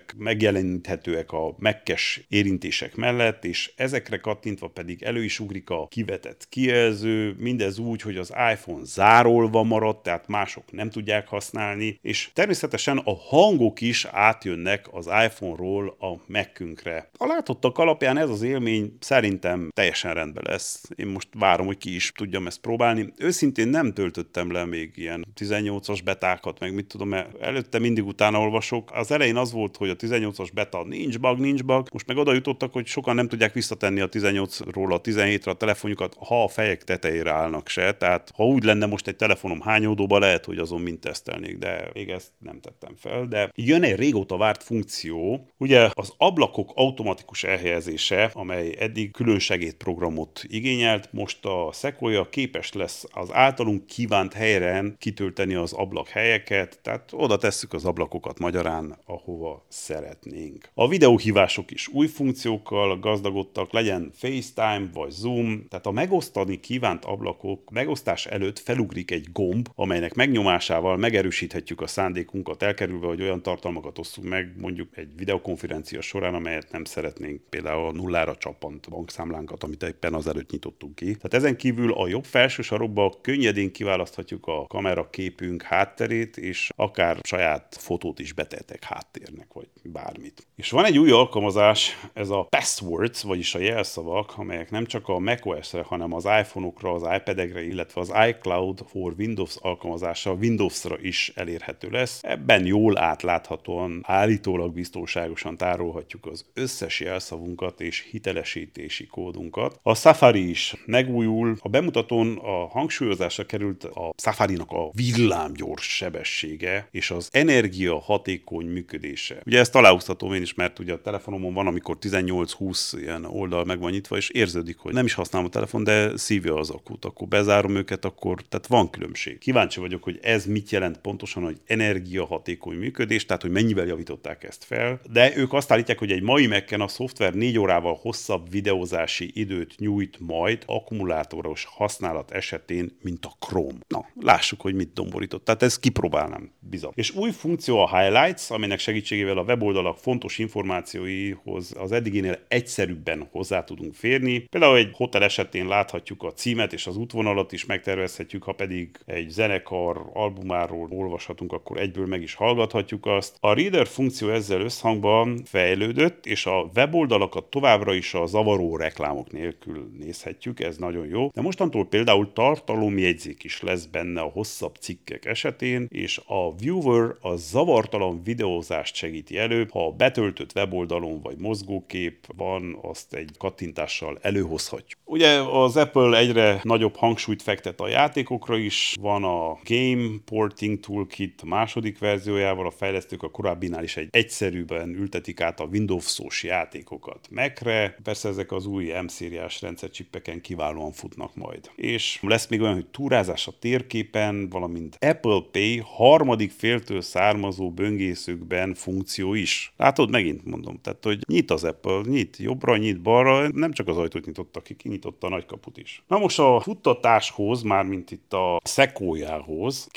C: ezek megjeleníthetőek a Mac-es érintések mellett, és ezekre kattintva pedig elő is ugrik a kivetett kijelző, mindez úgy, hogy az iPhone zárolva maradt, tehát mások nem tudják használni, és természetesen a hangok is átjönnek az iPhone-ról a Mac-ünkre. A látottak alapján ez az élmény szerintem teljesen rendben lesz. Én most várom, hogy ki is tudjam ezt próbálni. Őszintén nem töltöttem le még ilyen 18-as betákat, meg mit tudom, előtte mindig utána olvasok. Az elején az volt, hogy a 18-as beta nincs bug, most meg oda jutottak, hogy sokan nem tudják visszatenni a 18-ról a 17-re a telefonjukat, ha a fejek tetejére állnak se. Tehát ha úgy lenne most egy telefonom hányódóba, lehet, hogy azon mind tesztelnék, de még ezt nem tettem fel. De jön egy régóta várt funkció, ugye az ablakok automatikus elhelyezése, amely eddig külön segédprogramot igényelt, most a Sequoia képes lesz az általunk kívánt helyen kitölteni az ablakhelyeket, tehát oda tesszük az ablakokat magyarán, ahova szeretnénk. A videóhívások is új funkciókkal gazdagodtak, legyen FaceTime vagy Zoom, tehát a megosztani kívánt ablakok megosztás előtt felugrik egy gomb, amelynek megnyomásával megerősíthetjük a szándékunkat, elkerülve, hogy olyan tartalmakat osszunk meg, mondjuk egy videokonferencia során, amelyet nem szeretnénk, például a nullára csappant bankszámlánkat, amit éppen azelőtt nyitottunk ki. Tehát ezen kívül a jobb felső sarokba könnyedén kiválaszthatjuk a kameraképünk hátterét, és akár saját fotót is betehetek háttérnek, vagy bármit. És van egy új alkalmazás, ez a passwords, vagyis a jelszavak, amelyek nem csak a macOS-re, hanem az iPhone-okra, az iPad-ekre, illetve az iCloud for Windows alkalmazása Windows-ra is elérhető lesz. Ebben jól átláthatóan, állítólag biztonságosan tárolhatjuk az összes jelszavunkat és hitelesítési kódunkat. A Safari is megújul. A bemutatón a hangsúlyozásra került a Safari-nak a villámgyors sebessége és az energiahatékony működése. Ugye ezt aláhúztatom én is, mert ugye a telefonomon van, amikor 18-20 ilyen oldal meg van nyitva, és érződik, hogy nem is használom a telefon, de szívja az akut. Akkor bezárom őket, akkor tehát van különbség. Kíváncsi vagyok, hogy ez mit jelent pontosan, hogy energiahatékony működés, tehát hogy mennyivel javították ezt fel. De ők azt állítják, hogy egy mai Mac-en a szoftver 4 órával hosszabb videózási időt nyújt majd akkumulátoros használat esetén, mint a Chrome. Na, lássuk, hogy mit domborított. Tehát ezt kipróbálnám, bizony. És új funkció a Highlights, aminek segítségével a weboldalak fontos információihoz az eddiginél egyszerűbben hozzá tudunk férni. Például egy hotel esetén láthatjuk a címet és az útvonalat is megtervezhetjük, ha pedig egy zenekar albumáról olvashatunk, akkor egyből meg is hallgathatjuk azt. A Reader funkció ezzel összhangban fejlődött, és a weboldalakat továbbra is a zavaró reklámok nélkül nézhetjük, ez nagyon jó. De mostantól például tartalomjegyzék is lesz benne a hosszabb cikkek esetén, és a Viewer a zavartalan videózást segíti elő, ha betöltött weboldalon vagy mozgókép van, azt egy kattintással előhozhatjuk. Ugye az Apple egyre nagyobb hangsúlyt fektet a játékokra is, van a Game Porting Toolkit második verziójával, a fejlesztők a korábbinál is egy egyszerűbben ültetik át a Windows-os játékokat Mac-re, persze ezek az új M-szériás rendszercsippeken kiválóan futnak majd. És lesz még olyan, hogy túrázás a térképen, valamint Apple Pay harmadik féltől származó böngészőkben funkció is. Látod, megint mondom, tehát hogy nyit az Apple, nyit jobbra, nyit balra, nem csak az ajtót nyitotta ki, kinyitotta a nagykaput is. Na most a futtatáshoz, mármint itt a Sequoia-hoz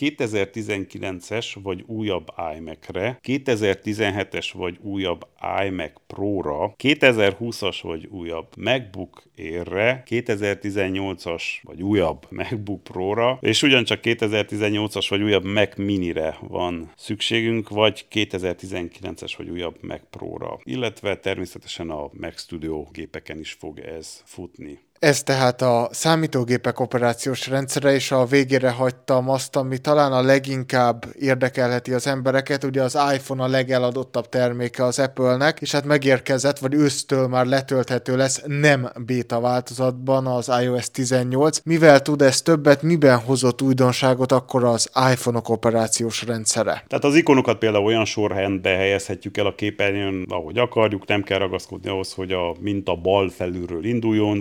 C: 2019-es vagy újabb iMac-re, 2017-es vagy újabb iMac Pro-ra, 2020-as vagy újabb MacBook Air-re, 2018-as vagy újabb MacBook Pro-ra, és ugyancsak 2018-as vagy újabb Mac Mini-re van szükségünk, vagy 2019-es vagy újabb Mac Pro-ra, illetve természetesen a Mac Studio gépeken is fog ez futni.
B: Ez tehát a számítógépek operációs rendszere, és a végére hagytam azt, ami talán a leginkább érdekelheti az embereket. Ugye az iPhone a legeladottabb terméke az Apple-nek, és hát megérkezett, vagy ősztől már letölthető lesz nem béta változatban az iOS 18. Mivel tud ez többet, miben hozott újdonságot akkor az iPhone-ok operációs rendszere?
C: Tehát az ikonokat például olyan sorrendbe helyezhetjük el a képernyőn, ahogy akarjuk, nem kell ragaszkodni ahhoz, hogy a minta bal felülről induljon, vagy sötét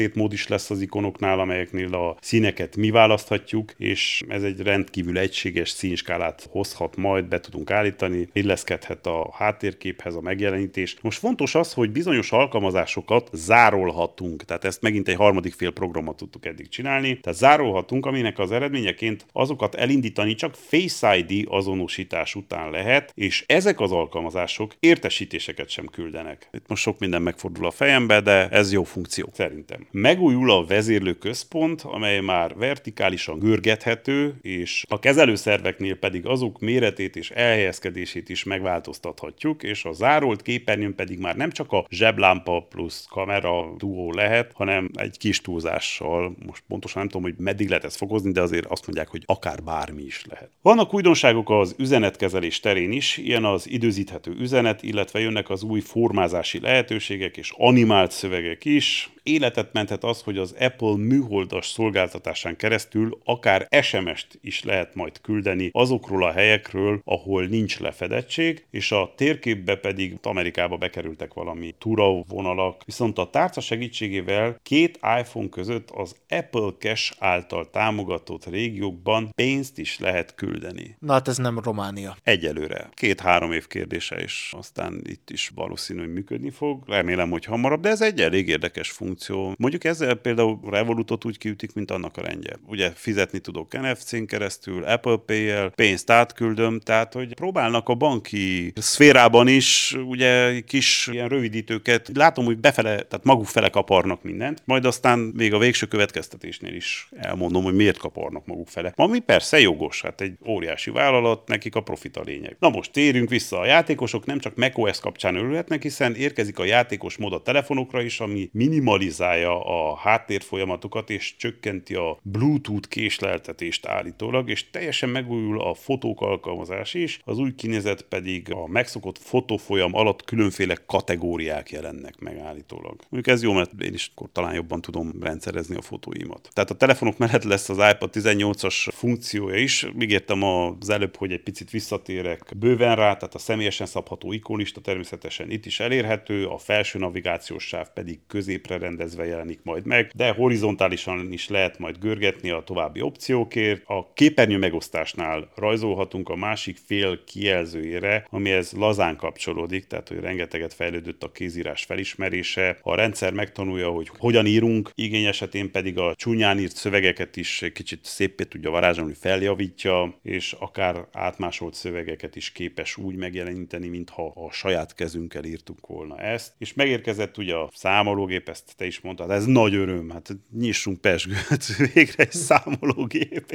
C: sötétmód is lesz az ikonoknál, amelyeknél a színeket mi választhatjuk, és ez egy rendkívül egységes színskálát hozhat, majd be tudunk állítani, illeszkedhet a háttérképhez a megjelenítés. Most fontos az, hogy bizonyos alkalmazásokat zárolhatunk, tehát ezt megint egy harmadik fél programot tudtuk eddig csinálni, tehát zárolhatunk, aminek az eredményeként azokat elindítani csak Face ID azonosítás után lehet, és ezek az alkalmazások értesítéseket sem küldenek. Itt most sok minden megfordul a fejembe, de ez jó funkció szerintem. Megújul a vezérlőközpont, amely már vertikálisan görgethető, és a kezelőszerveknél pedig azok méretét és elhelyezkedését is megváltoztathatjuk, és a zárolt képernyőn pedig már nem csak a zseblámpa plusz kamera duó lehet, hanem egy kis túlzással, most pontosan nem tudom, hogy meddig lehet ezt fokozni, de azért azt mondják, hogy akár bármi is lehet. Vannak újdonságok az üzenetkezelés terén is, ilyen az időzíthető üzenet, illetve jönnek az új formázási lehetőségek és animált szövegek is. Életet menthet az, hogy az Apple műholdas szolgáltatásán keresztül akár SMS-t is lehet majd küldeni azokról a helyekről, ahol nincs lefedettség, és a térképbe pedig Amerikába bekerültek valami túravonalak, viszont a tárca segítségével két iPhone között az Apple Cash által támogatott régiókban pénzt is lehet küldeni.
B: Na hát ez nem Románia.
C: Egyelőre. 2-3 év kérdése, és aztán itt is valószínű, hogy működni fog. Remélem, hogy hamarabb, de ez egy elég érdekes funkció. Mondjuk ezzel például Revolutot úgy kiütik, mint annak a rendje. Ugye fizetni tudok NFC-n keresztül, Apple Pay-jel, pénzt átküldöm, tehát hogy próbálnak a banki szférában is ugye kis ilyen rövidítőket. Látom, hogy befele, tehát maguk fele kaparnak mindent, majd aztán még a végső következtetésnél is elmondom, hogy miért kaparnak maguk fele. Ami persze jogos, hát egy óriási vállalat, nekik a profit a lényeg. Na most térjünk vissza, a játékosok nem csak macOS kapcsán örülhetnek, hiszen érkezik a játékos mód a telefonokra is, ami minimalizálja a háttérfolyamatokat és csökkenti a Bluetooth késleltetést állítólag, és teljesen megújul a fotók alkalmazás is, az új kinézet pedig a megszokott fotófolyam alatt különféle kategóriák jelennek meg állítólag. Mondjuk ez jó, mert én is akkor talán jobban tudom rendszerezni a fotóimat. Tehát a telefonok mellett lesz az iPad 18-as funkciója is. Ígértem az előbb, hogy egy picit visszatérek bőven rá, tehát a személyesen szabható ikonlista természetesen itt is elérhető, a felső navigációs sáv pedig középre rendezve jelenik majd meg, de horizontálisan is lehet majd görgetni a további opciókért. A képernyő megosztásnál rajzolhatunk a másik fél kijelzőjére, amihez lazán kapcsolódik, tehát hogy rengeteget fejlődött a kézírás felismerése. A rendszer megtanulja, hogy hogyan írunk, igény esetén pedig a csúnyán írt szövegeket is kicsit széppé tudja varázsolni, feljavítja, és akár átmásolt szövegeket is képes úgy megjeleníteni, mintha a saját kezünkkel írtuk volna ezt. És megérkezett ugye a számológép, ezt te is mondtad, ez nagy öröm, hát nyissunk pezsgőt, végre egy számológép.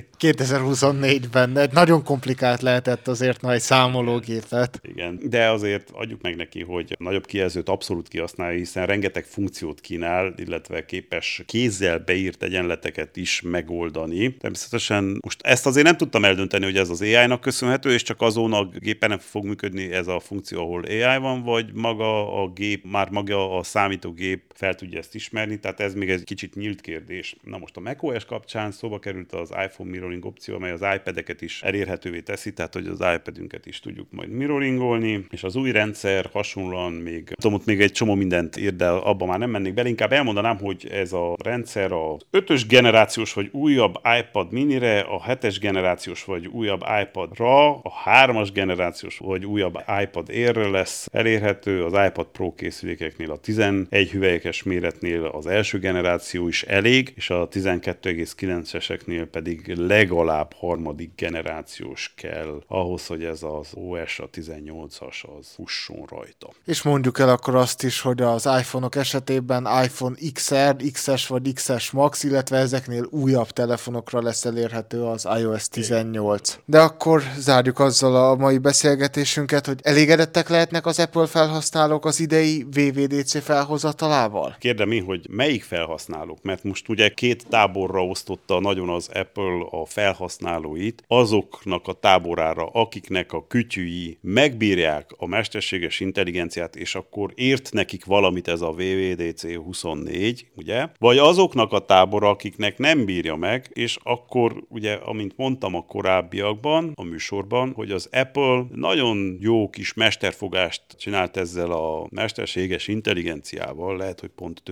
B: 2024-ben egy nagyon komplikált lehetett azért nagy számológépet.
C: Igen, de azért adjuk meg neki, hogy nagyobb kijelzőt abszolút kihasználja, hiszen rengeteg funkciót kínál, illetve képes kézzel beírt egyenleteket is megoldani. Természetesen most ezt azért nem tudtam eldönteni, hogy ez az AI-nak köszönhető, és csak azon a gépen nem fog működni ez a funkció, ahol AI van, vagy maga a gép, már maga a számítógép fel tudja ezt ismerni, tehát ez még egy kicsit nyílt kérdés. Na most a macOS kapcsán szóba került az iPhone mirroring opció, amely az iPad-eket is elérhetővé teszi, tehát hogy az iPad-ünket is tudjuk majd mirroringolni, és az új rendszer hasonlóan még, tudom, ott még egy csomó mindent ír, de abba már nem mennék bele, inkább elmondanám, hogy ez a rendszer a 5-ös generációs vagy újabb iPad minire, a 7-es generációs vagy újabb iPad-ra, a 3-as generációs vagy újabb iPad Air-re lesz elérhető, az iPad Pro készülékeknél a 11 hüvelykes méretnél az első generáció is elég, és a 12,9-eseknél pedig legalább harmadik generációs kell ahhoz, hogy ez az OS, a 18-as az fusson rajta.
B: És mondjuk el akkor azt is, hogy az iPhone-ok esetében iPhone XR, XS vagy XS Max, illetve ezeknél újabb telefonokra lesz elérhető az iOS 18. De akkor zárjuk azzal a mai beszélgetésünket, hogy elégedettek lehetnek az Apple felhasználók az idei WWDC felhozatalával?
C: Kérdem én, hogy melyik felhasználók, mert most ugye két táborra osztotta nagyon az Apple a felhasználóit, azoknak a táborára, akiknek a kütyűi megbírják a mesterséges intelligenciát, és akkor ért nekik valamit ez a WWDC 24, ugye? Vagy azoknak a tábora, akiknek nem bírja meg, és akkor ugye, amint mondtam a korábbiakban, a műsorban, hogy az Apple nagyon jó kis mesterfogást csinált ezzel a mesterséges intelligenciával, lehet, hogy pont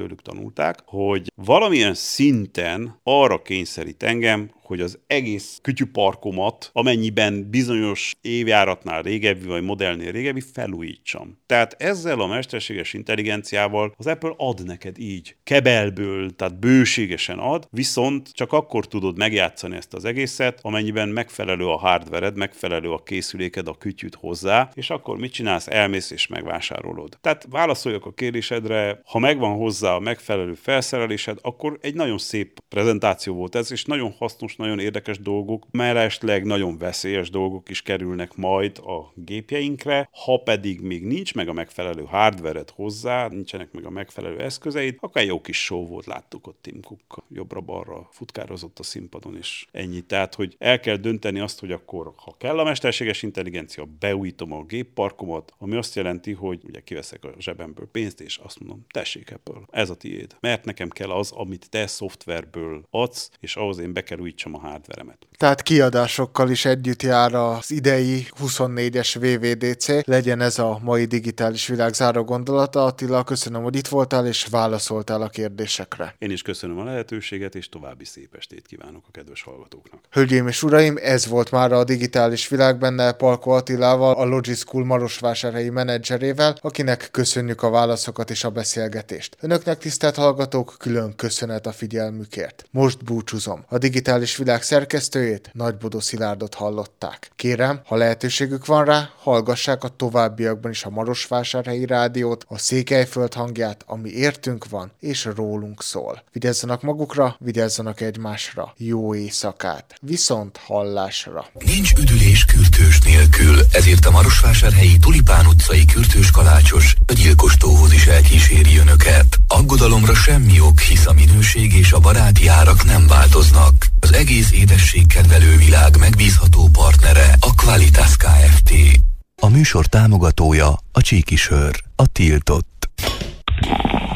C: tőlük tanulták, hogy valamilyen szinten arra kényszerít engem, hogy az egész kütyüparkomat, amennyiben bizonyos évjáratnál régebbi, vagy modellnél régebbi, felújítsam. Tehát ezzel a mesterséges intelligenciával az Apple ad neked így, kebelből, tehát bőségesen ad, viszont csak akkor tudod megjátszani ezt az egészet, amennyiben megfelelő a hardvered, megfelelő a készüléked, a kütyűt hozzá, és akkor mit csinálsz? Elmész és megvásárolod. Tehát válaszoljak a kérdésedre, ha megvan hozzá a megfelelő felszerelésed, akkor egy nagyon szép prezentáció volt ez, és nagyon hasznos, nagyon érdekes dolgok, mellesleg nagyon veszélyes dolgok is kerülnek majd a gépjeinkre, ha pedig még nincs meg a megfelelő hardvered hozzá, nincsenek meg a megfelelő eszközeid, akkor egy jó kis show volt, láttuk ott Tim Cook jobbra-balra futkározott a színpadon, és ennyi. Tehát, hogy el kell dönteni azt, hogy akkor, ha kell a mesterséges intelligencia, beújítom a gépparkomat, ami azt jelenti, hogy ugye kiveszek a zsebemből pénzt, és azt mondom, tessék Apple, ez a tiéd. Mert nekem kell az, amit te szoftverből adsz, és ahhoz én be kell újítsam a hardveremet.
B: Tehát kiadásokkal is együtt jár az idei 24-es WWDC, legyen ez a mai digitális világ záró gondolata. Attila, köszönöm, hogy itt voltál és válaszoltál a kérdésekre.
C: Én is köszönöm a lehetőséget, és további szép estét kívánok a kedves hallgatóknak.
B: Hölgyeim és uraim, ez volt már a digitális világ, benne Palko Attilával, a Logischool marosvásárhelyi menedzserével, akinek köszönjük a válaszokat és a beszélgetést. Önöknek, tisztelt hallgatók, külön köszönet a figyelmükért. Most búcsúzom. A digitális világ szerkesztőjét, Nagybodó Szilárdot hallották. Kérem, ha lehetőségük van rá, hallgassák a továbbiakban is a Marosvásárhelyi Rádiót, a Székelyföld hangját, ami értünk van és rólunk szól. Vigyázzanak magukra, vigyázzanak egymásra. Jó éjszakát. Viszont hallásra.
A: Nincs üdülés kürtős nélkül, ezért a Marosvásárhelyi Tulipán utcai kürtős kalácsos a gyilkos tóhoz is elkíséri önöket. Aggodalomra semmi ok, hisz a minőség és a baráti árak nem változnak. Az egész édességkedvelő világ megbízható partnere a Qualitas Kft. A műsor támogatója a Csíki Sör, a tiltott.